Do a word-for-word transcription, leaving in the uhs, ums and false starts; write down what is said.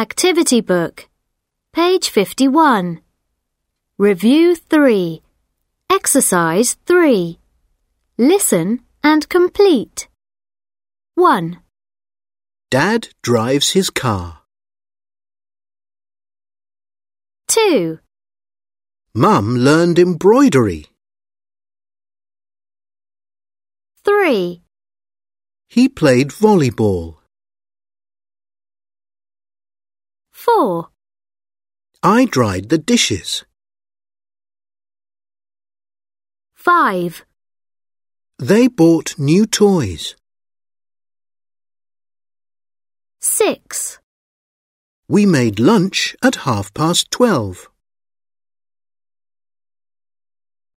Activity Book, page fifty-one. Review three. Exercise three. Listen and complete. one. Dad drives his car. two. Mum learned embroidery. three. He played volleyball. four. I dried the dishes. five. They bought new toys. six. We made lunch at half past twelve.